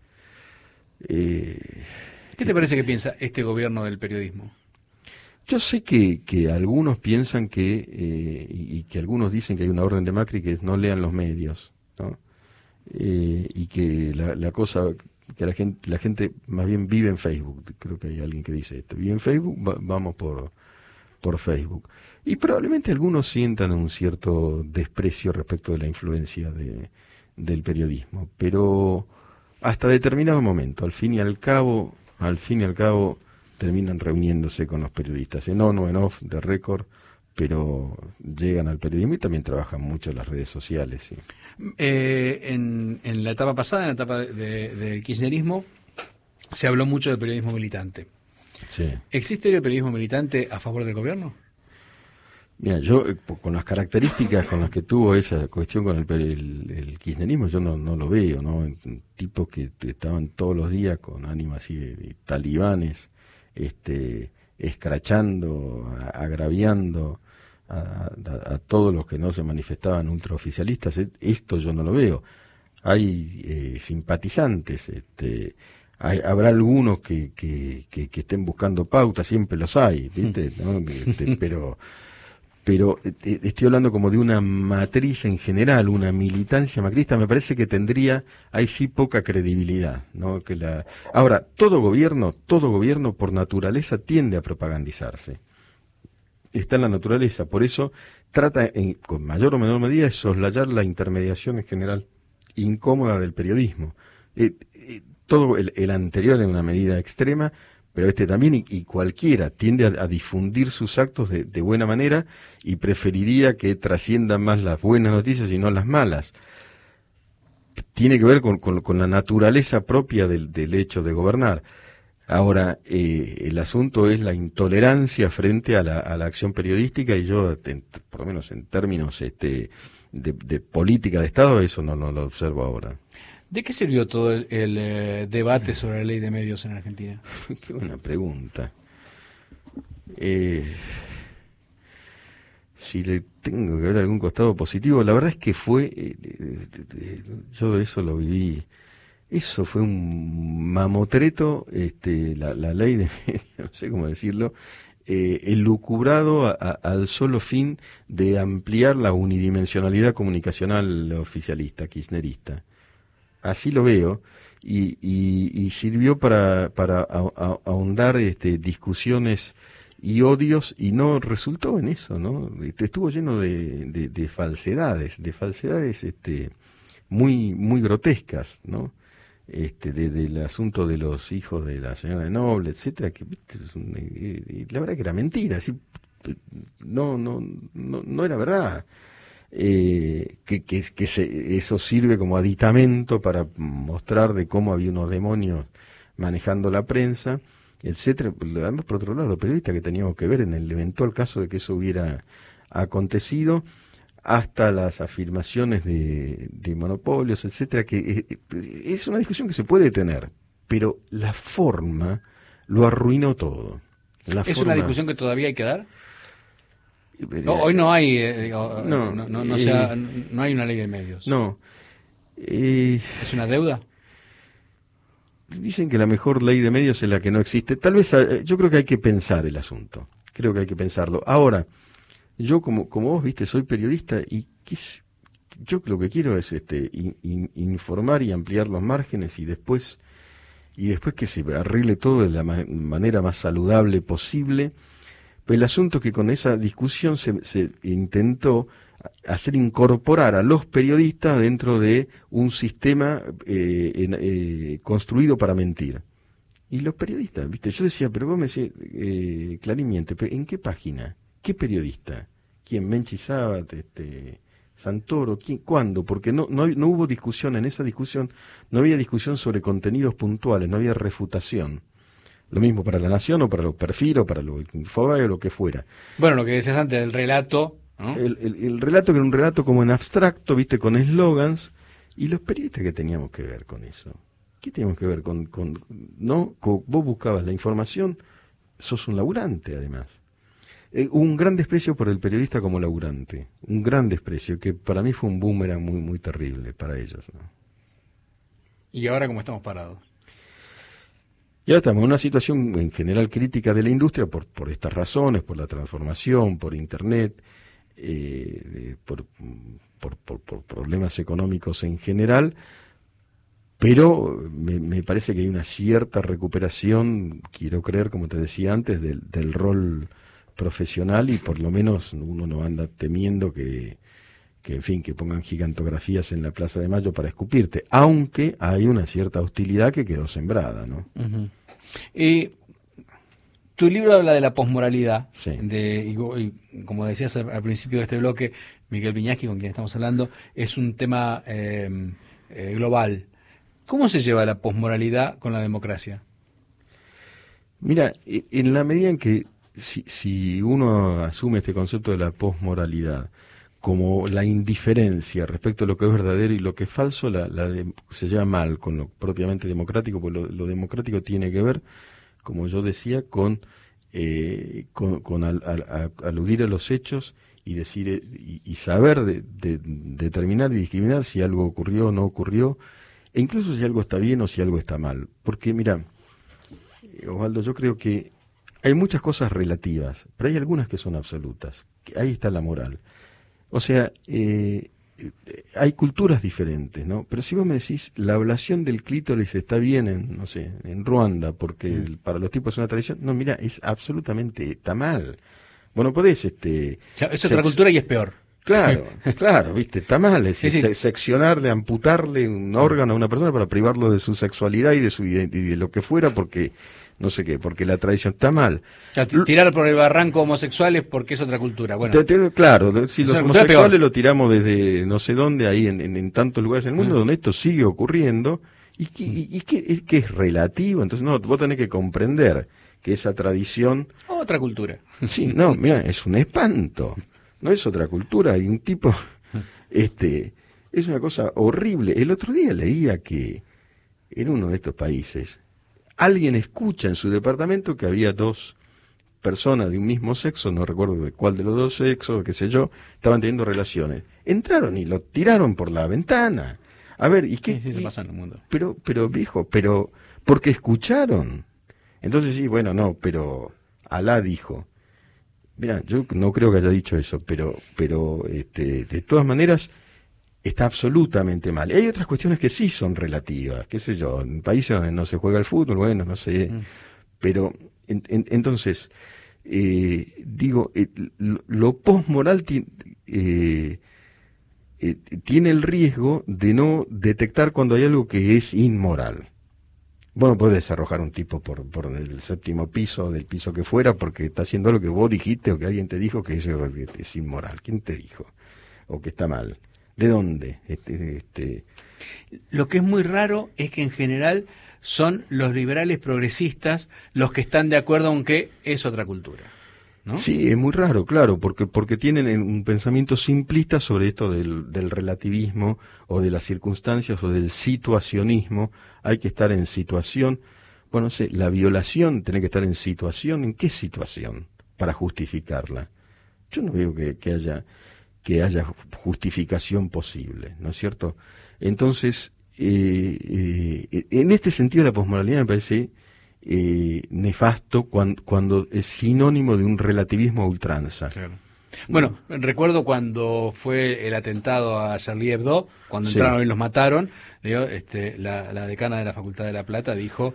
¿Qué te parece que piensa este gobierno del periodismo? Yo sé que algunos piensan y que algunos dicen que hay una orden de Macri que es no lean los medios, ¿no? Y que la cosa, que la gente más bien vive en Facebook. Creo que hay alguien que dice esto: vive en Facebook, vamos por Facebook. Y probablemente algunos sientan un cierto desprecio respecto de la influencia del periodismo, pero hasta determinado momento, al fin y al cabo terminan reuniéndose con los periodistas, en on o en off, de récord, pero llegan al periodismo y también trabajan mucho en las redes sociales. ¿Sí? En la etapa pasada, en la etapa del kirchnerismo, se habló mucho del periodismo militante. Sí. ¿Existe hoy el periodismo militante a favor del gobierno? Mira, yo con las características con las que tuvo esa cuestión con el kirchnerismo, yo no lo veo, ¿no? Tipos que estaban todos los días con ánimo así de talibanes, escrachando, agraviando a todos los que no se manifestaban ultraoficialistas. Esto yo no lo veo. Hay simpatizantes, habrá algunos que estén buscando pautas, siempre los hay, ¿viste? ¿No? Pero estoy hablando como de una matriz en general, una militancia macrista. Me parece que hay sí poca credibilidad, ¿no? Ahora, todo gobierno por naturaleza tiende a propagandizarse. Está en la naturaleza, por eso trata con mayor o menor medida de soslayar la intermediación en general incómoda del periodismo. Todo el anterior en una medida extrema, pero también, y cualquiera tiende a difundir sus actos de buena manera y preferiría que trasciendan más las buenas noticias y no las malas. Tiene que ver con la naturaleza propia del hecho de gobernar. Ahora, el asunto es la intolerancia frente a la acción periodística, y yo, por lo menos en términos de política de Estado, eso no lo observo ahora. ¿De qué sirvió todo el debate sobre la ley de medios en Argentina? Qué buena pregunta. si le tengo que ver algún costado positivo, la verdad es que fue, yo eso lo viví, eso fue un mamotreto, la ley de medios, no sé cómo decirlo, elucubrado al solo fin de ampliar la unidimensionalidad comunicacional oficialista, kirchnerista. Así lo veo, y sirvió para ahondar discusiones y odios, y no resultó en eso, ¿no? Estuvo lleno de falsedades, muy, muy grotescas, ¿no? Del asunto de los hijos de la señora de Noble, etcétera, que ¿viste? La verdad que era mentira, así, no era verdad. Eso sirve como aditamento para mostrar de cómo había unos demonios manejando la prensa, etcétera. Además, por otro lado, los periodistas que teníamos que ver en el eventual caso de que eso hubiera acontecido, hasta las afirmaciones de monopolios, etcétera, que es una discusión que se puede tener, pero la forma lo arruinó todo. ¿Es una discusión que todavía hay que dar? Hoy no hay, no hay una ley de medios. No. ¿Es una deuda? Dicen que la mejor ley de medios es la que no existe. Tal vez, yo creo que hay que pensar el asunto. Creo que hay que pensarlo. Ahora, yo como vos viste, soy periodista y yo lo que quiero es informar y ampliar los márgenes y después que se arregle todo de la manera más saludable posible. Pero el asunto es que con esa discusión se intentó hacer incorporar a los periodistas dentro de un sistema construido para mentir. Y los periodistas, ¿viste? Yo decía, pero vos me decís, Clarín miente, ¿pero en qué página? ¿Qué periodista? ¿Quién? Menchi Sabat, Santoro, ¿quién? ¿Cuándo? Porque no hubo discusión en esa discusión, no había discusión sobre contenidos puntuales, no había refutación. Lo mismo para La Nación o para los Perfil o para los Infobae o lo que fuera. Bueno, lo que decías antes del relato, ¿no? El relato que era un relato como en abstracto, viste, con eslogans, y los periodistas que teníamos que ver con eso. ¿Qué teníamos que ver con vos buscabas la información, sos un laburante además. Un gran desprecio por el periodista como laburante, un gran desprecio, que para mí fue un boomerang muy, muy terrible para ellos, ¿no? ¿Y ahora cómo estamos parados? Ya estamos en una situación en general crítica de la industria por estas razones, por la transformación, por Internet, por problemas económicos en general, pero me parece que hay una cierta recuperación, quiero creer, como te decía antes, del rol profesional, y por lo menos uno no anda temiendo que en fin, que pongan gigantografías en la Plaza de Mayo para escupirte, aunque hay una cierta hostilidad que quedó sembrada, ¿no? Uh-huh. Tu libro habla de la posmoralidad, sí. Y como decías al principio de este bloque, Miguel Viñaski, con quien estamos hablando, es un tema global. ¿Cómo se lleva la posmoralidad con la democracia? Mira, en la medida en que si uno asume este concepto de la posmoralidad como la indiferencia respecto a lo que es verdadero y lo que es falso, se lleva mal con lo propiamente democrático, porque lo democrático tiene que ver, como yo decía, con aludir a los hechos y decir y saber determinar y discriminar si algo ocurrió o no ocurrió, e incluso si algo está bien o si algo está mal. Porque mira, Osvaldo, yo creo que hay muchas cosas relativas, pero hay algunas que son absolutas. Ahí está la moral. O sea, hay culturas diferentes, ¿no? Pero si vos me decís, la ablación del clítoris está bien en Ruanda, porque para los tipos es una tradición. No, mira, está mal. Bueno, podés, es otra cultura y es peor. Claro, viste, está mal. Es decir, sí. seccionarle, amputarle un órgano a una persona para privarlo de su sexualidad y de lo que fuera, porque no sé qué, porque la tradición está mal. O sea, tirar por el barranco homosexuales porque es otra cultura. Bueno, claro, si los homosexuales lo tiramos desde no sé dónde, ahí en tantos lugares del mundo donde esto sigue ocurriendo, y que es relativo. Entonces, no, vos tenés que comprender que esa tradición... Otra cultura. Sí, no, mira, es un espanto. No es otra cultura. Hay un tipo... es una cosa horrible. El otro día leía que en uno de estos países alguien escucha en su departamento que había dos personas de un mismo sexo, no recuerdo de cuál de los dos sexos, qué sé yo, estaban teniendo relaciones. Entraron y lo tiraron por la ventana. A ver, ¿y qué? Sí, sí, se pasa en el mundo. Pero viejo, porque escucharon. Entonces sí, bueno, no, pero Alá dijo. Mira, yo no creo que haya dicho eso, pero de todas maneras está absolutamente mal. Y hay otras cuestiones que sí son relativas, qué sé yo, en países donde no se juega el fútbol, bueno, no sé, pero entonces, digo, lo postmoral tiene el riesgo de no detectar cuando hay algo que es inmoral. Bueno, puedes arrojar un tipo por el séptimo piso, del piso que fuera, porque está haciendo algo que vos dijiste o que alguien te dijo que eso es inmoral. ¿Quién te dijo? O que está mal. ¿De dónde? Lo que es muy raro es que en general son los liberales progresistas los que están de acuerdo, aunque es otra cultura, ¿no? Sí, es muy raro, claro, porque tienen un pensamiento simplista sobre esto del relativismo o de las circunstancias o del situacionismo. Hay que estar en situación. Bueno, no sé, la violación tiene que estar en situación. ¿En qué situación? Para justificarla. Yo no veo que haya justificación posible, ¿no es cierto? Entonces, en este sentido la posmoralidad me parece nefasto cuando es sinónimo de un relativismo a ultranza. Claro. Bueno, recuerdo cuando fue el atentado a Charlie Hebdo, cuando Sí. entraron y los mataron, digo, la decana de la Facultad de La Plata dijo,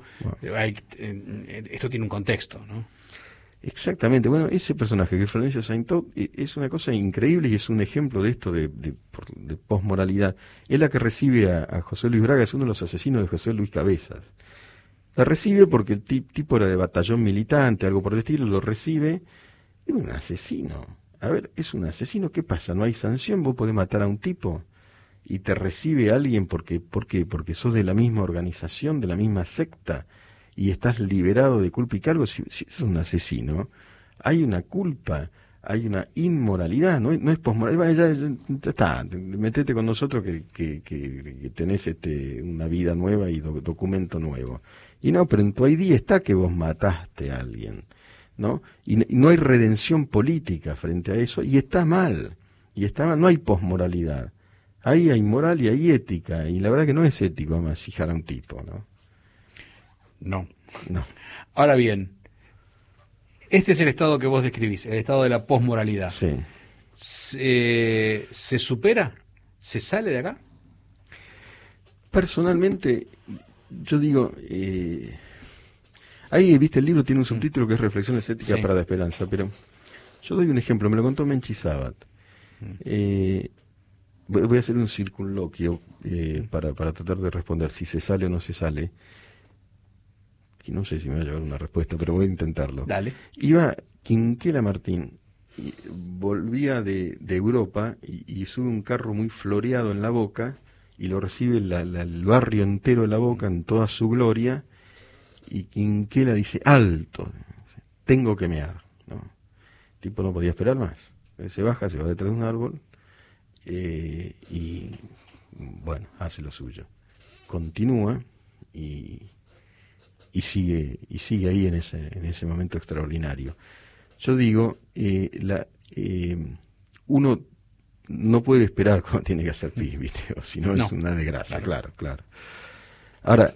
esto tiene un contexto, ¿no? Exactamente. Bueno, ese personaje que es Florencia Saintó es una cosa increíble y es un ejemplo de esto de posmoralidad. Es la que recibe a José Luis Braga, es uno de los asesinos de José Luis Cabezas. La recibe porque el tipo era de batallón militante, algo por el estilo, lo recibe. Es un asesino. A ver, es un asesino. ¿Qué pasa? ¿No hay sanción? ¿Vos podés matar a un tipo? ¿Y te recibe alguien porque sos de la misma organización, de la misma secta? Y estás liberado de culpa y cargo. Si es un asesino, hay una culpa, hay una inmoralidad, no es posmoralidad. Ya está, metete con nosotros que tenés una vida nueva y documento nuevo. Y no, pero en tu ID está que vos mataste a alguien, ¿no? Y no hay redención política frente a eso, y está mal, no hay posmoralidad. Ahí hay moral y hay ética, y la verdad que no es ético amasijar a un tipo, ¿no? No. No. Ahora bien, este es el estado que vos describís, el estado de la posmoralidad. Sí. ¿Se supera? ¿Se sale de acá? Personalmente, yo digo, ahí, viste, el libro tiene un subtítulo que es Reflexiones éticas Sí. para la esperanza, pero yo doy un ejemplo, me lo contó Menchi Sabat. Voy a hacer un circunloquio para tratar de responder si se sale o no se sale. Y no sé si me va a llevar una respuesta, pero voy a intentarlo. Dale. Iba Quinquela Martín, y volvía de Europa y sube un carro muy floreado en La Boca y lo recibe el barrio entero de La Boca en toda su gloria, y Quinquela dice, alto, tengo que mear, ¿no? El tipo no podía esperar más. Se baja, se va detrás de un árbol y bueno, hace lo suyo. Continúa y sigue ahí en ese momento extraordinario. Yo digo, uno no puede esperar cuando tiene que hacer pis, ¿viste? O si no, es una desgracia, claro. Ahora,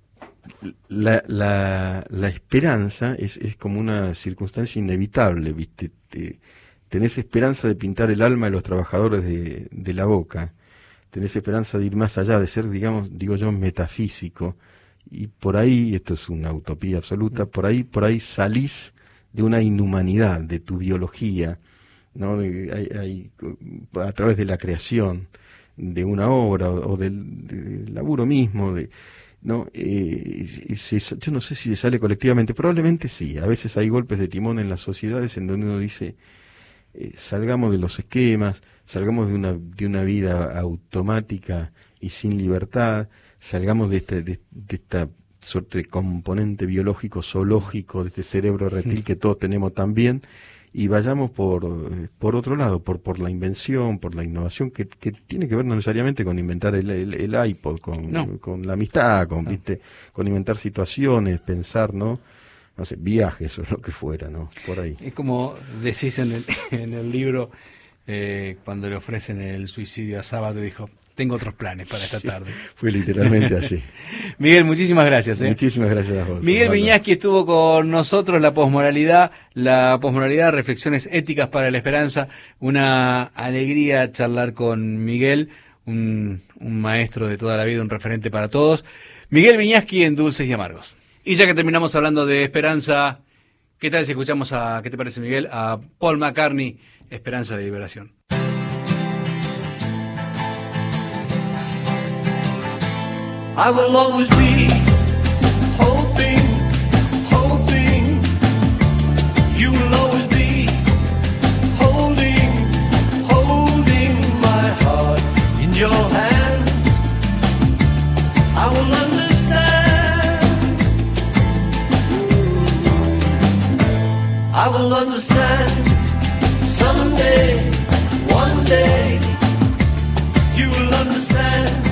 la esperanza es como una circunstancia inevitable, ¿viste? Tenés esperanza de pintar el alma de los trabajadores de La Boca, tenés esperanza de ir más allá, de ser, digo yo, metafísico, y por ahí, esto es una utopía absoluta, por ahí salís de una inhumanidad, de tu biología, ¿no? A través de la creación de una obra o del laburo mismo, ¿no? Yo no sé si se sale colectivamente, probablemente sí. A veces hay golpes de timón en las sociedades en donde uno dice, salgamos de los esquemas, salgamos de una vida automática y sin libertad, salgamos de esta suerte de componente biológico, zoológico, de este cerebro reptil que todos tenemos también, y vayamos por otro lado, por la invención, por la innovación, que tiene que ver no necesariamente con inventar el iPod, con la amistad, con inventar situaciones, pensar, ¿no? no sé, viajes o lo que fuera, ¿no? Por ahí. Es como decís en el libro, cuando le ofrecen el suicidio a Sábato, dijo, tengo otros planes para esta tarde. Fue literalmente así. Miguel, muchísimas gracias. Muchísimas gracias a vos. Miguel Osvaldo. Viñaski estuvo con nosotros, la posmoralidad, reflexiones éticas para la esperanza. Una alegría charlar con Miguel, un maestro de toda la vida, un referente para todos. Miguel Viñaski en Dulces y Amargos. Y ya que terminamos hablando de esperanza, ¿qué tal si escuchamos qué te parece, Miguel, a Paul McCartney, Esperanza de Liberación? I will always be hoping, hoping. You will always be holding, holding my heart in your hand. I will understand. I will understand someday, one day. You will understand.